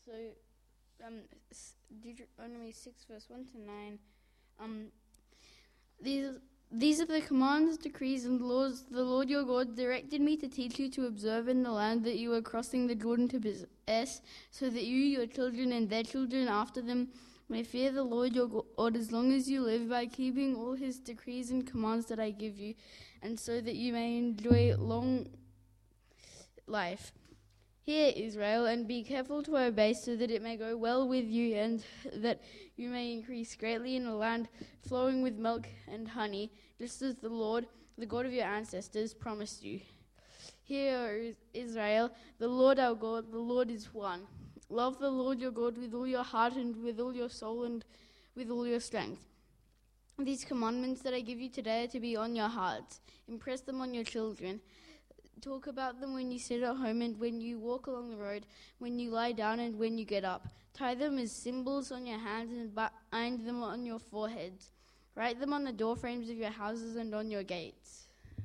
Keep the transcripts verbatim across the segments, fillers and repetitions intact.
So, um, Deuteronomy six, verse one to nine. Um, these these are the commands, decrees, and laws the Lord your God directed me to teach you to observe in the land that you are crossing the Jordan to possess, so that you, your children, and their children after them may fear the Lord your God as long as you live, by keeping all his decrees and commands that I give you, and so that you may enjoy long life. Hear, Israel, and be careful to obey, so that it may go well with you, and that you may increase greatly in a land flowing with milk and honey, just as the Lord, the God of your ancestors, promised you. Hear, Israel, the Lord our God, the Lord is one. Love the Lord your God with all your heart and with all your soul and with all your strength. These commandments that I give you today are to be on your hearts. Impress them on your children. Talk about them when you sit at home and when you walk along the road, when you lie down and when you get up. Tie them as symbols on your hands and bind them on your foreheads. Write them on the doorframes of your houses and on your gates.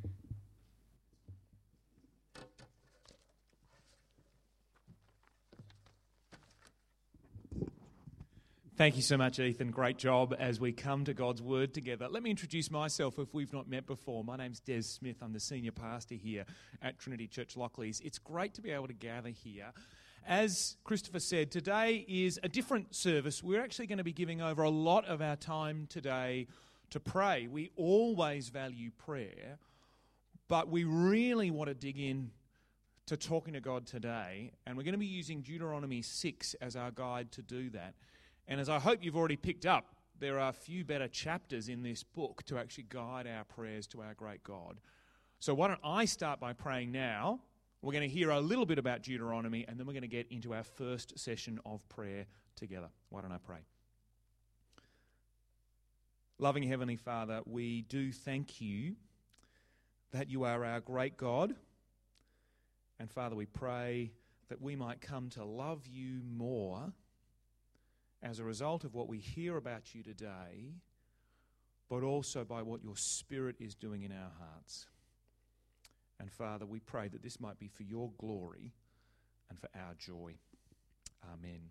Thank you so much, Ethan. Great job as we come to God's Word together. Let me introduce myself if we've not met before. My name's Des Smith. I'm the senior pastor here at Trinity Church Lockleys. It's great to be able to gather here. As Christopher said, today is a different service. We're actually going to be giving over a lot of our time today to pray. We always value prayer, but we really want to dig in to talking to God today, and we're going to be using Deuteronomy six as our guide to do that. And as I hope you've already picked up, there are a few better chapters in this book to actually guide our prayers to our great God. So why don't I start by praying now? We're going to hear a little bit about Deuteronomy, and then we're going to get into our first session of prayer together. Why don't I pray? Loving Heavenly Father, we do thank you that you are our great God. And Father, we pray that we might come to love you more as a result of what we hear about you today, but also by what your Spirit is doing in our hearts. And Father, we pray that this might be for your glory and for our joy. Amen.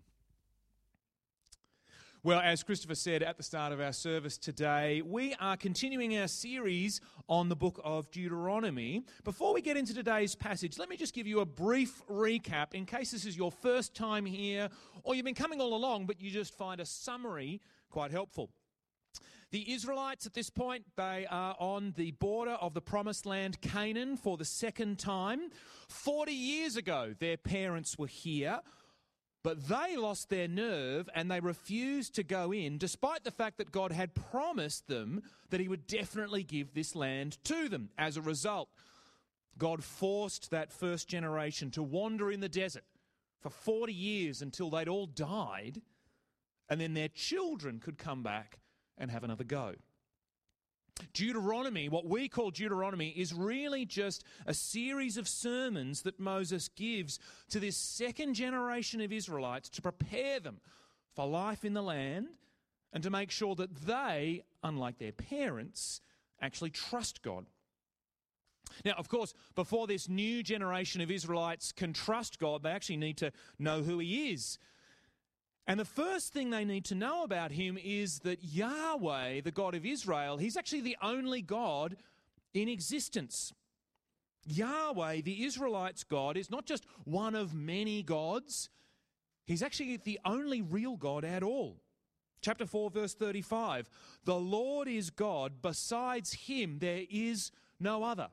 Well, as Christopher said at the start of our service today, we are continuing our series on the book of Deuteronomy. Before we get into today's passage, let me just give you a brief recap in case this is your first time here or you've been coming all along but you just find a summary quite helpful. The Israelites at this point, they are on the border of the promised land Canaan for the second time. Forty years ago, their parents were here. But they lost their nerve and they refused to go in, despite the fact that God had promised them that he would definitely give this land to them. As a result, God forced that first generation to wander in the desert for forty years until they'd all died, and then their children could come back and have another go. Deuteronomy, what we call Deuteronomy, is really just a series of sermons that Moses gives to this second generation of Israelites to prepare them for life in the land and to make sure that they, unlike their parents, actually trust God. Now, of course, before this new generation of Israelites can trust God, they actually need to know who he is. And the first thing they need to know about him is that Yahweh, the God of Israel, he's actually the only God in existence. Yahweh, the Israelites' God, is not just one of many gods. He's actually the only real God at all. Chapter four, verse thirty-five, the Lord is God, besides him there is no other.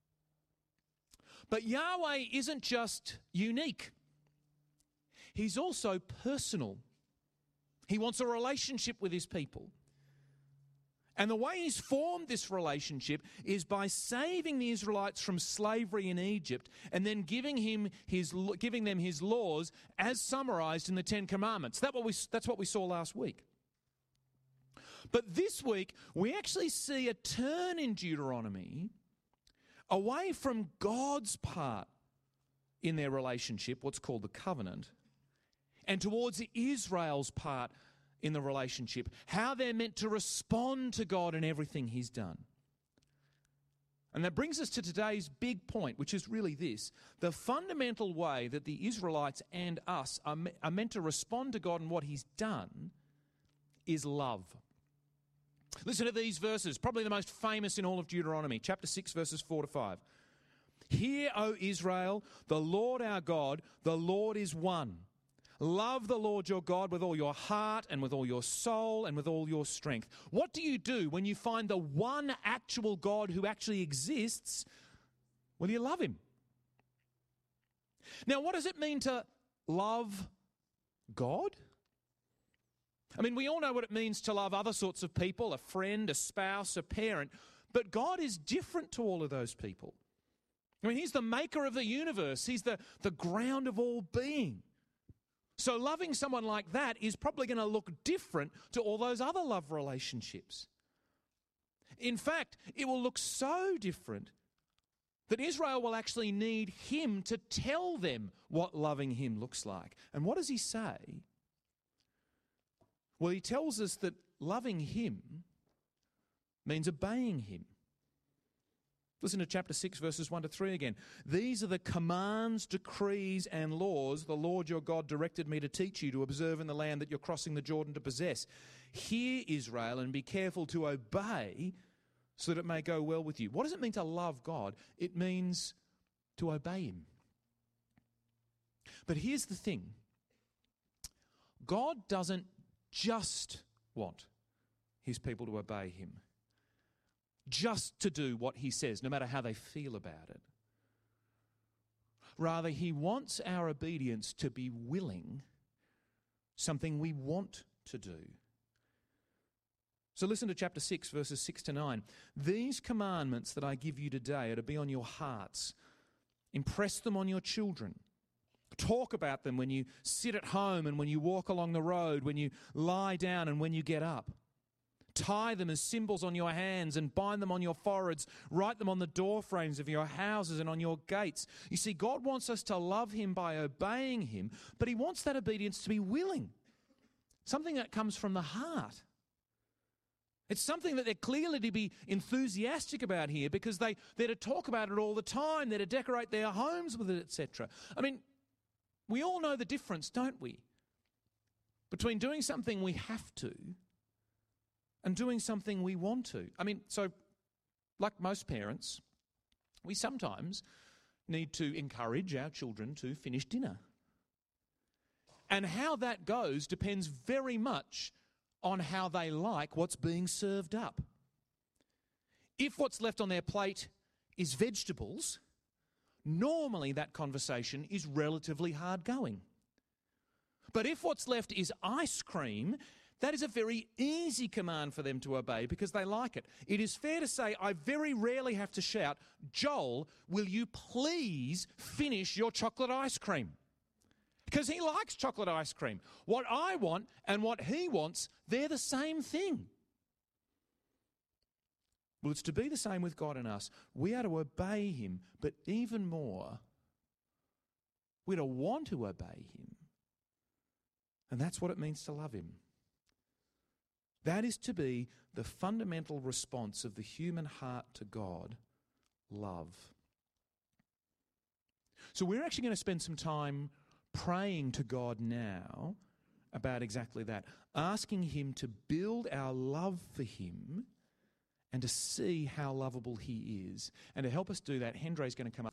But Yahweh isn't just unique. He's also personal. He wants a relationship with his people. And the way he's formed this relationship is by saving the Israelites from slavery in Egypt and then giving him his, giving them his laws as summarized in the Ten Commandments. That what we, that's what we saw last week. But this week, we actually see a turn in Deuteronomy away from God's part in their relationship, what's called the covenant, and towards Israel's part in the relationship, how they're meant to respond to God in everything he's done. And that brings us to today's big point, which is really this. The fundamental way that the Israelites and us are, me- are meant to respond to God and what he's done is love. Listen to these verses, probably the most famous in all of Deuteronomy, chapter six, verses four to five. Hear, O Israel, the Lord our God, the Lord is one. Love the Lord your God with all your heart and with all your soul and with all your strength. What do you do when you find the one actual God who actually exists? Well, you love him. Now, what does it mean to love God? I mean, we all know what it means to love other sorts of people, a friend, a spouse, a parent, but God is different to all of those people. I mean, he's the maker of the universe. He's the, the ground of all being. So loving someone like that is probably going to look different to all those other love relationships. In fact, it will look so different that Israel will actually need him to tell them what loving him looks like. And what does he say? Well, he tells us that loving him means obeying him. Listen to chapter six, verses one to three again. These are the commands, decrees, and laws the Lord your God directed me to teach you to observe in the land that you're crossing the Jordan to possess. Hear, Israel, and be careful to obey so that it may go well with you. What does it mean to love God? It means to obey him. But here's the thing. God doesn't just want his people to obey him. Just to do what he says, no matter how they feel about it. Rather, he wants our obedience to be willing, something we want to do. So listen to chapter six, verses six to nine. These commandments that I give you today are to be on your hearts. Impress them on your children. Talk about them when you sit at home and when you walk along the road, when you lie down and when you get up. Tie them as symbols on your hands and bind them on your foreheads. Write them on the door frames of your houses and on your gates. You see, God wants us to love him by obeying him, but he wants that obedience to be willing. Something that comes from the heart. It's something that they're clearly to be enthusiastic about here because they, they're to talk about it all the time. They're to decorate their homes with it, et cetera. I mean, we all know the difference, don't we? Between doing something we have to and doing something we want to. I mean, so like most parents, we sometimes need to encourage our children to finish dinner. And how that goes depends very much on how they like what's being served up. If what's left on their plate is vegetables, normally that conversation is relatively hard going. But if what's left is ice cream, that is a very easy command for them to obey because they like it. It is fair to say I very rarely have to shout, Joel, will you please finish your chocolate ice cream? Because he likes chocolate ice cream. What I want and what he wants, they're the same thing. Well, it's to be the same with God and us. We are to obey him, but even more, we're to want to obey him. And that's what it means to love him. That is to be the fundamental response of the human heart to God, love. So we're actually going to spend some time praying to God now about exactly that, asking him to build our love for him and to see how lovable he is. And to help us do that, Hendre's going to come up.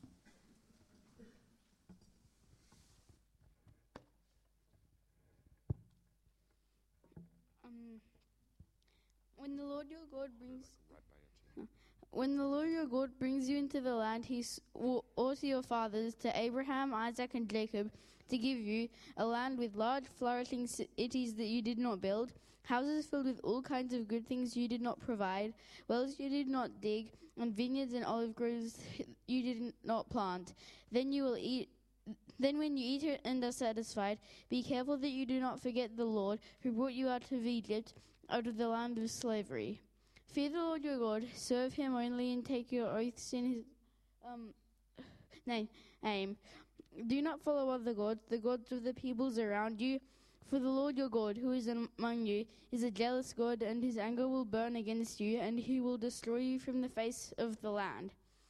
Um, when the Lord your God brings, when the Lord your God brings you into the land he swore to your fathers, to Abraham, Isaac, and Jacob, to give you a land with large, flourishing cities that you did not build, houses filled with all kinds of good things you did not provide, wells you did not dig, and vineyards and olive groves you did not plant. Then you will eat. Then when you eat it and are satisfied, be careful that you do not forget the Lord who brought you out of Egypt, out of the land of slavery. Fear the Lord your God, serve him only, and take your oaths in his um, name. Do not follow other gods, the gods of the peoples around you. For the Lord your God, who is among you, is a jealous God, and his anger will burn against you, and he will destroy you from the face of the land.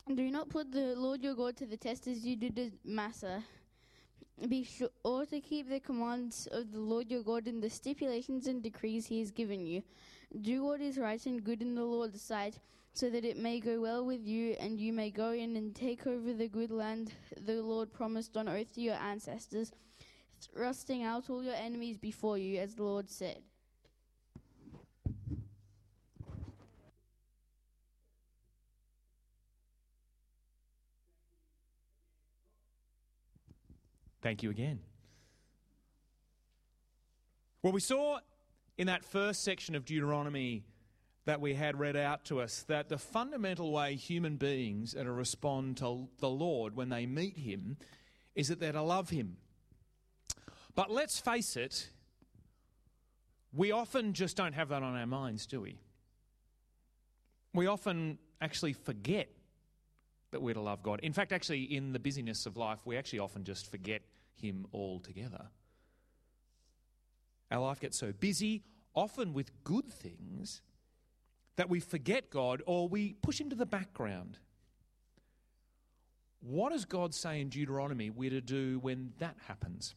Do not put the Lord your God to the test as you did at Massah. Be sure to keep the commands of the Lord your God and the stipulations and decrees he has given you. Do what is right and good in the Lord's sight, so that it may go well with you, and you may go in and take over the good land the Lord promised on oath to your ancestors, thrusting out all your enemies before you, as the Lord said. Thank you again. Well, we saw in that first section of Deuteronomy that we had read out to us that the fundamental way human beings are to respond to the Lord when they meet him is that they're to love him. But let's face it, we often just don't have that on our minds, do we? We often actually forget that we're to love God. In fact, actually, in the busyness of life, we actually often just forget him altogether. Our life gets so busy, often with good things, that we forget God or we push him to the background. What does God say in Deuteronomy we're to do when that happens?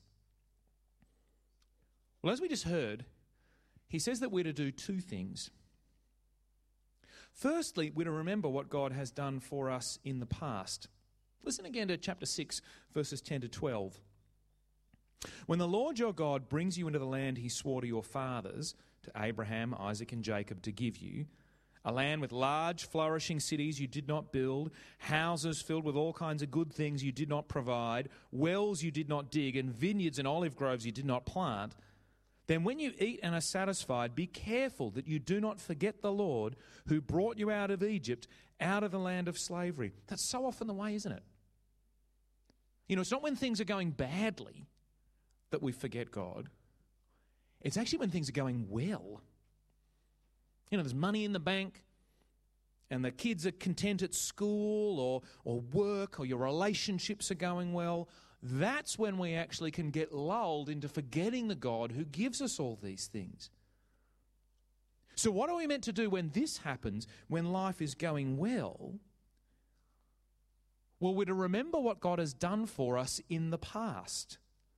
Well, as we just heard, he says that we're to do two things. Firstly, we're to remember what God has done for us in the past. Listen again to chapter six, verses ten to twelve. When the Lord your God brings you into the land he swore to your fathers, to Abraham, Isaac and Jacob, to give you, a land with large flourishing cities you did not build, houses filled with all kinds of good things you did not provide, wells you did not dig, and vineyards and olive groves you did not plant, then when you eat and are satisfied, be careful that you do not forget the Lord who brought you out of Egypt, out of the land of slavery. That's so often the way, isn't it? You know, it's not when things are going badly that we forget God. It's actually when things are going well. You know, there's money in the bank and the kids are content at school or, or work, or your relationships are going well. That's when we actually can get lulled into forgetting the God who gives us all these things. So what are we meant to do when this happens, when life is going well? Well, we're to remember what God has done for us in the past.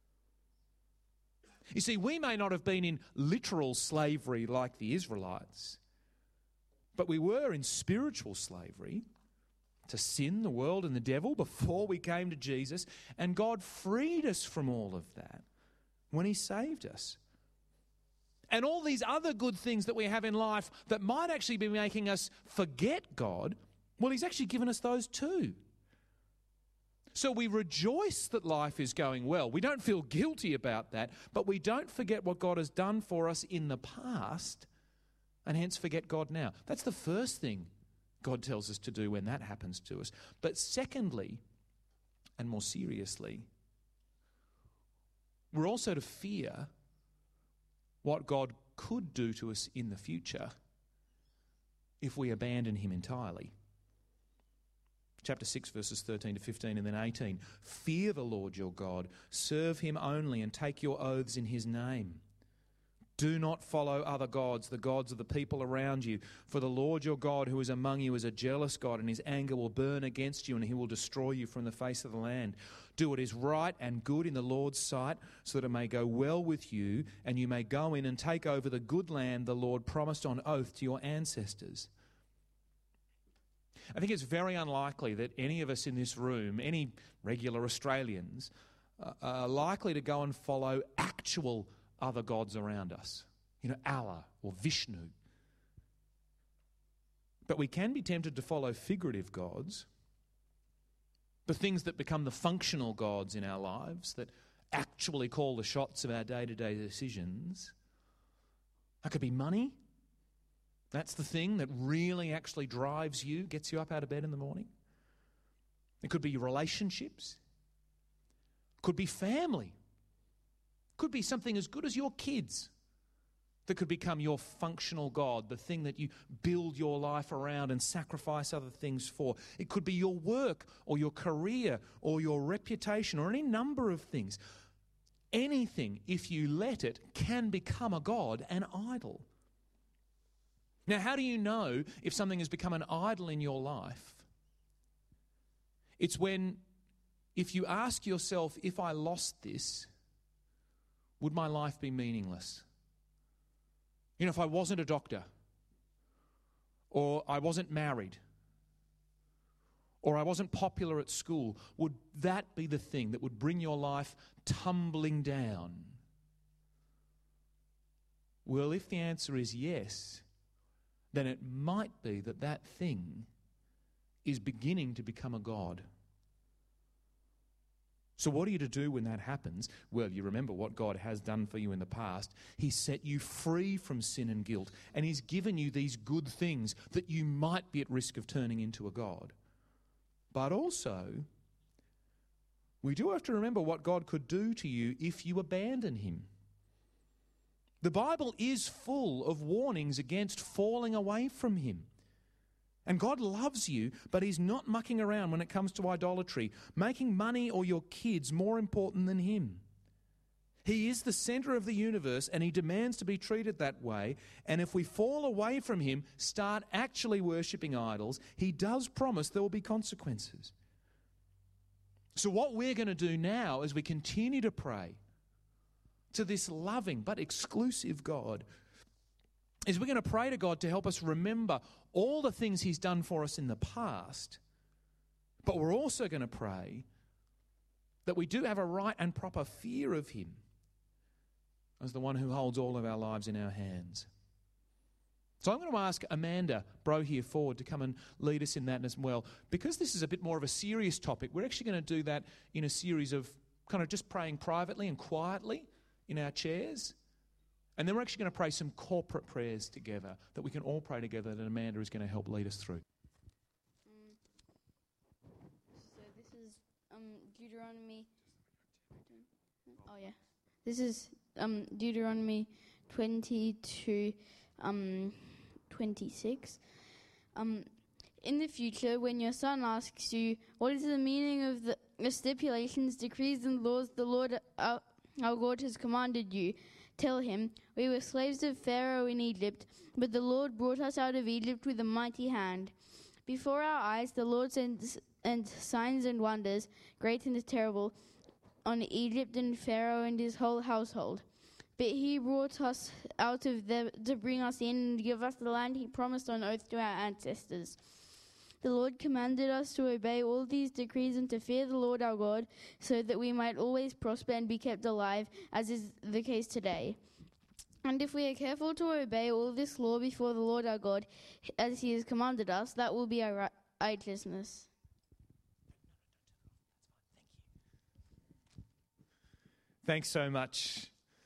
You see, we may not have been in literal slavery like the Israelites, but we were in spiritual slavery to sin, the world and the devil before we came to Jesus, and God freed us from all of that when he saved us. And all these other good things that we have in life that might actually be making us forget God, well, he's actually given us those too. So we rejoice that life is going well. We don't feel guilty about that, but we don't forget what God has done for us in the past and hence forget God now. That's the first thing God tells us to do when that happens to us. But secondly, and more seriously, we're also to fear what God could do to us in the future if we abandon him entirely. Chapter six, verses thirteen to fifteen and then eighteen. Fear the Lord your God, serve him only, and take your oaths in his name. Do not follow other gods, the gods of the people around you. For the Lord your God who is among you is a jealous God, and his anger will burn against you, and he will destroy you from the face of the land. Do what is right and good in the Lord's sight, so that it may go well with you, and you may go in and take over the good land the Lord promised on oath to your ancestors. I think it's very unlikely that any of us in this room, any regular Australians, uh, are likely to go and follow actual other gods around us. You know, Allah or Vishnu. But we can be tempted to follow figurative gods, the things that become the functional gods in our lives, that actually call the shots of our day-to-day decisions. That could be money. That's the thing that really actually drives you, gets you up out of bed in the morning. It could be your relationships. It could be family. It could be something as good as your kids that could become your functional God, the thing that you build your life around and sacrifice other things for. It could be your work or your career or your reputation or any number of things. Anything, if you let it, can become a god, an idol. Now, how do you know if something has become an idol in your life? It's when, if you ask yourself, if I lost this, would my life be meaningless? You know, if I wasn't a doctor, or I wasn't married, or I wasn't popular at school, would that be the thing that would bring your life tumbling down? Well, if the answer is yes, then it might be that that thing is beginning to become a god. So what are you to do when that happens? Well, you remember what God has done for you in the past. He set you free from sin and guilt, and He's given you these good things that you might be at risk of turning into a god. But also, we do have to remember what God could do to you if you abandon Him. The Bible is full of warnings against falling away from Him. And God loves you, but He's not mucking around when it comes to idolatry, making money or your kids more important than Him. He is the center of the universe, and He demands to be treated that way. And if we fall away from Him, start actually worshipping idols, He does promise there will be consequences. So what we're going to do now as we continue to pray to this loving but exclusive God is we're going to pray to God to help us remember all the things He's done for us in the past, but we're also going to pray that we do have a right and proper fear of Him as the one who holds all of our lives in our hands. So I'm going to ask Amanda Bro here forward to come and lead us in that as well. Because this is a bit more of a serious topic, we're actually going to do that in a series of kind of just praying privately and quietly in our chairs. And then we're actually going to pray some corporate prayers together that we can all pray together that Amanda is going to help lead us through. Mm. So this is um, Deuteronomy. Oh yeah, this is um, Deuteronomy twenty-two, um, twenty-six. Um, in the future, when your son asks you, "What is the meaning of the, the stipulations, decrees, and laws the Lord our, our God has commanded you?" Tell him, "We were slaves of Pharaoh in Egypt, but the Lord brought us out of Egypt with a mighty hand. Before our eyes the Lord sent and signs and wonders, great and terrible, on Egypt and Pharaoh and his whole household. But He brought us out of there to bring us in and give us the land He promised on oath to our ancestors. The Lord commanded us to obey all these decrees and to fear the Lord our God, so that we might always prosper and be kept alive, as is the case today. And if we are careful to obey all this law before the Lord our God, as He has commanded us, that will be our righteousness." Thanks so much.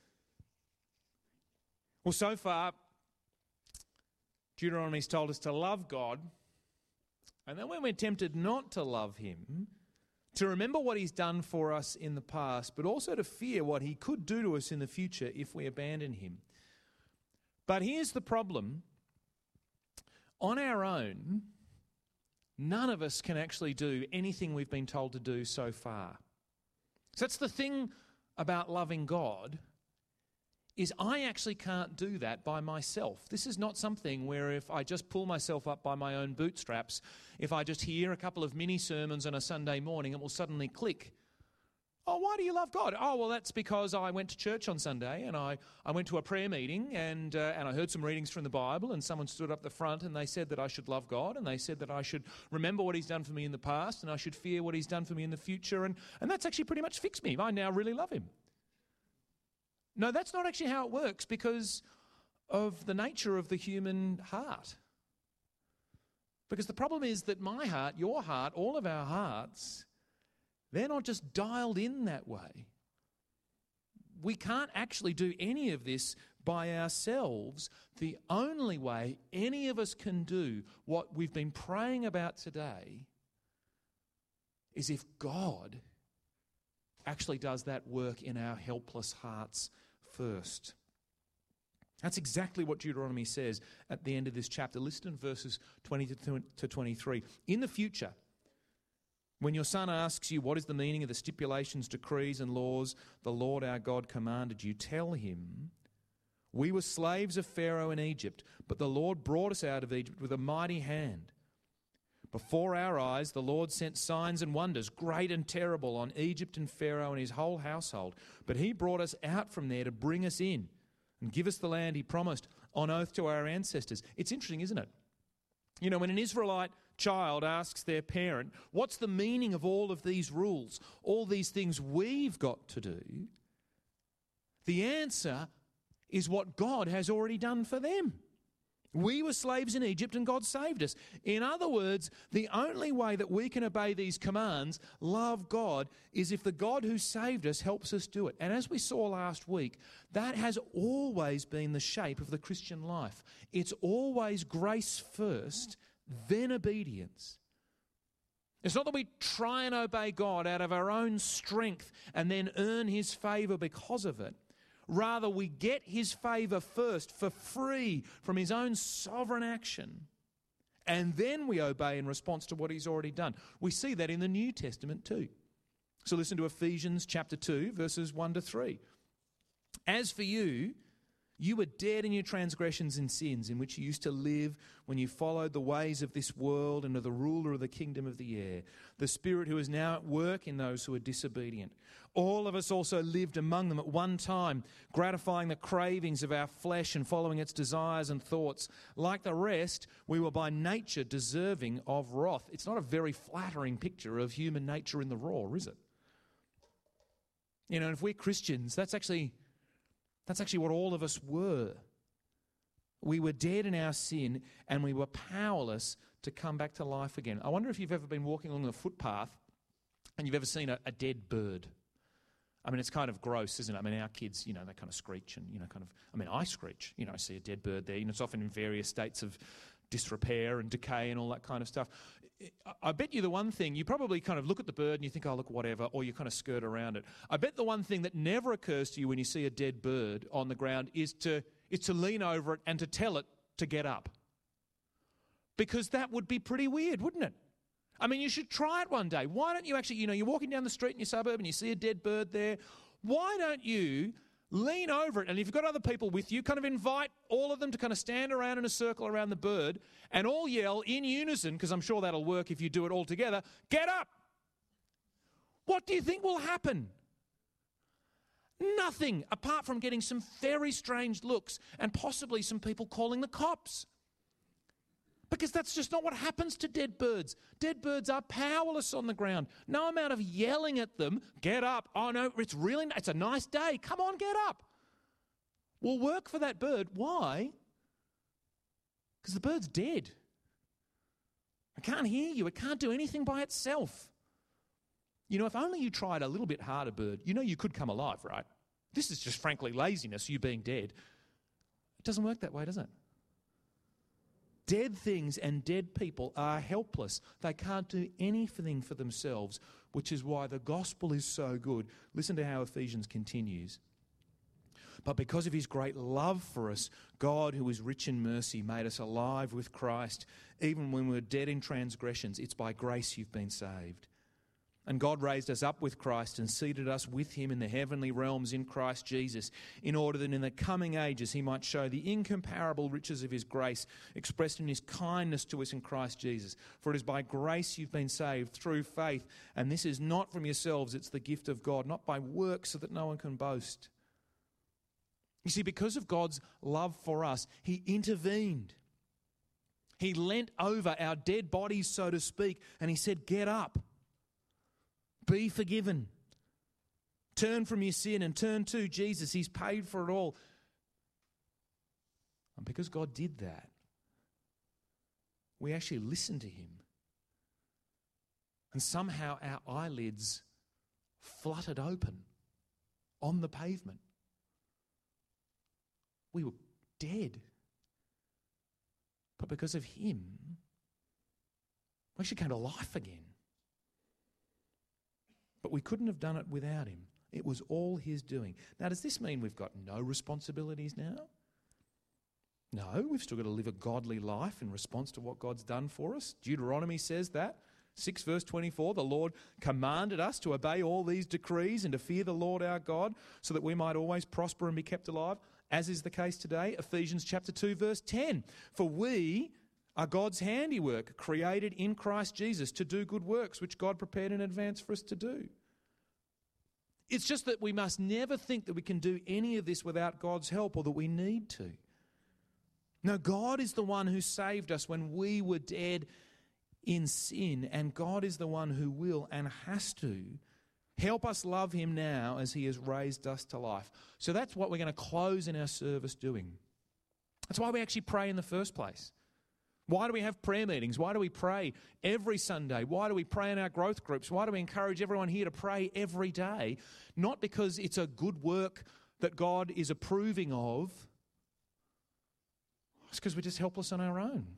Well, so far, Deuteronomy's told us to love God, and then when we're tempted not to love Him, to remember what He's done for us in the past, but also to fear what He could do to us in the future if we abandon Him. But here's the problem. On our own, none of us can actually do anything we've been told to do so far. So that's the thing about loving God, is I actually can't do that by myself. This is not something where if I just pull myself up by my own bootstraps, if I just hear a couple of mini sermons on a Sunday morning, it will suddenly click. Oh, why do you love God? Oh, well, that's because I went to church on Sunday and I, I went to a prayer meeting and uh, and I heard some readings from the Bible, and someone stood up the front and they said that I should love God, and they said that I should remember what He's done for me in the past and I should fear what He's done for me in the future, and, and that's actually pretty much fixed me. I now really love Him. No, that's not actually how it works because of the nature of the human heart. Because the problem is that my heart, your heart, all of our hearts, they're not just dialed in that way. We can't actually do any of this by ourselves. The only way any of us can do what we've been praying about today is if God actually does that work in our helpless hearts first. That's exactly what Deuteronomy says at the end of this chapter. Listen in verses twenty to twenty-three. In the future, when your son asks you what is the meaning of the stipulations, decrees, and laws the Lord our God commanded you, tell him, "We were slaves of Pharaoh in Egypt, but the Lord brought us out of Egypt with a mighty hand. Before our eyes, the Lord sent signs and wonders, great and terrible, on Egypt and Pharaoh and his whole household. But he brought us out from there to bring us in and give us the land he promised on oath to our ancestors. It's interesting, isn't it? You know, when an Israelite child asks their parent, what's the meaning of all of these rules, all these things we've got to do? The answer is what God has already done for them. We were slaves in Egypt and God saved us. In other words, the only way that we can obey these commands, love God, is if the God who saved us helps us do it. And as we saw last week, that has always been the shape of the Christian life. It's always grace first, then obedience. It's not that we try and obey God out of our own strength and then earn his favour because of it. Rather, we get his favour first for free from his own sovereign action, and then we obey in response to what he's already done. We see that in the New Testament too. So listen to Ephesians chapter two, verses one to three. As for you, you were dead in your transgressions and sins in which you used to live when you followed the ways of this world and of the ruler of the kingdom of the air, the spirit who is now at work in those who are disobedient. All of us also lived among them at one time, gratifying the cravings of our flesh and following its desires and thoughts. Like the rest, we were by nature deserving of wrath. It's not a very flattering picture of human nature in the raw, is it? You know, if we're Christians, that's actually... That's actually what all of us were. We were dead in our sin and we were powerless to come back to life again. I wonder if you've ever been walking along a footpath and you've ever seen a, a dead bird. I mean, it's kind of gross, isn't it? I mean, our kids, you know, they kind of screech and, you know, kind of, I mean, I screech, you know, I see a dead bird there. You know, it's often in various states of disrepair and decay and all that kind of stuff. I bet you the one thing, you probably kind of look at the bird and you think, oh, look, whatever, or you kind of skirt around it. I bet the one thing that never occurs to you when you see a dead bird on the ground is to, is to lean over it and to tell it to get up. Because that would be pretty weird, wouldn't it? I mean, you should try it one day. Why don't you actually, you know, you're walking down the street in your suburb and you see a dead bird there. Why don't you lean over it, and if you've got other people with you, kind of invite all of them to kind of stand around in a circle around the bird and all yell in unison, because I'm sure that'll work if you do it all together, get up! What do you think will happen? Nothing, apart from getting some very strange looks and possibly some people calling the cops. Because that's just not what happens to dead birds. Dead birds are powerless on the ground. No amount of yelling at them, get up, oh no, it's really, it's a nice day, come on, get up, will work for that bird. Why? Because the bird's dead. It can't hear you, it can't do anything by itself. You know, if only you tried a little bit harder, bird, you know you could come alive, right? This is just frankly laziness, you being dead. It doesn't work that way, does it? Dead things and dead people are helpless. They can't do anything for themselves, which is why the gospel is so good. Listen to how Ephesians continues. But because of his great love for us, God, who is rich in mercy, made us alive with Christ. Even when we were dead in transgressions, it's by grace you've been saved. And God raised us up with Christ and seated us with him in the heavenly realms in Christ Jesus, in order that in the coming ages he might show the incomparable riches of his grace expressed in his kindness to us in Christ Jesus. For it is by grace you've been saved through faith, and this is not from yourselves, it's the gift of God, not by works, so that no one can boast. You see, because of God's love for us, he intervened. He leant over our dead bodies, so to speak, and he said, get up. Be forgiven. Turn from your sin and turn to Jesus. He's paid for it all. And because God did that, we actually listened to him. And somehow our eyelids fluttered open on the pavement. We were dead. But because of him, we actually came to life again. But we couldn't have done it without him. It was all his doing. Now, does this mean we've got no responsibilities now? No, we've still got to live a godly life in response to what God's done for us. Deuteronomy says that. six verse twenty-four, the Lord commanded us to obey all these decrees and to fear the Lord our God so that we might always prosper and be kept alive, as is the case today. Ephesians chapter two verse ten, for we are God's handiwork, created in Christ Jesus to do good works, which God prepared in advance for us to do. It's just that we must never think that we can do any of this without God's help or that we need to. No, God is the one who saved us when we were dead in sin, and God is the one who will and has to help us love him now as he has raised us to life. So that's what we're going to close in our service doing. That's why we actually pray in the first place. Why do we have prayer meetings? Why do we pray every Sunday? Why do we pray in our growth groups? Why do we encourage everyone here to pray every day? Not because it's a good work that God is approving of. It's because we're just helpless on our own.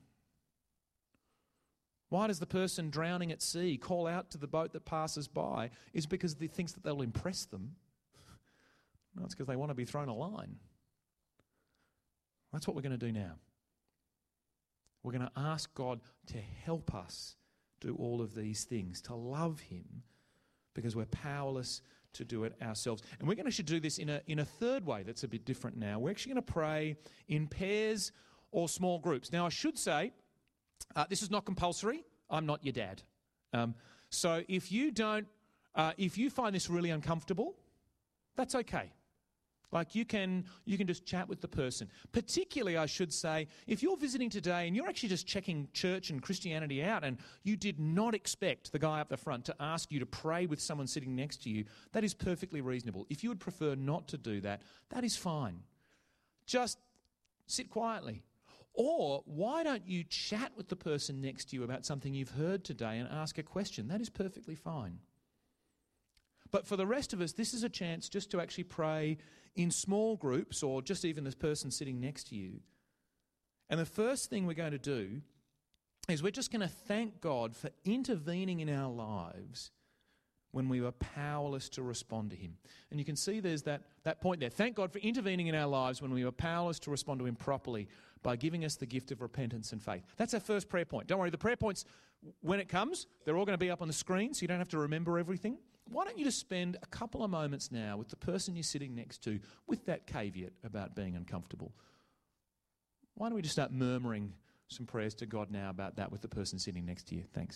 Why does the person drowning at sea call out to the boat that passes by? It's because he thinks that they'll impress them. No, it's because they want to be thrown a line. That's what we're going to do now. We're going to ask God to help us do all of these things, to love him, because we're powerless to do it ourselves. And we're going to actually do this in a, in a third way that's a bit different now. We're actually going to pray in pairs or small groups. Now, I should say, uh, this is not compulsory. I'm not your dad. Um, so if you don't, uh, if you find this really uncomfortable, that's okay. Like you can you can just chat with the person. Particularly, I should say, if you're visiting today and you're actually just checking church and Christianity out and you did not expect the guy up the front to ask you to pray with someone sitting next to you, that is perfectly reasonable. If you would prefer not to do that, that is fine. Just sit quietly. Or why don't you chat with the person next to you about something you've heard today and ask a question? That is perfectly fine. But for the rest of us, this is a chance just to actually pray in small groups or just even this person sitting next to you. And the first thing we're going to do is we're just going to thank God for intervening in our lives when we were powerless to respond to him. And you can see there's that, that point there. Thank God for intervening in our lives when we were powerless to respond to him properly by giving us the gift of repentance and faith. That's our first prayer point. Don't worry, the prayer points, when it comes, they're all going to be up on the screen, so you don't have to remember everything. Why don't you just spend a couple of moments now with the person you're sitting next to with that caveat about being uncomfortable? Why don't we just start murmuring some prayers to God now about that with the person sitting next to you? Thanks.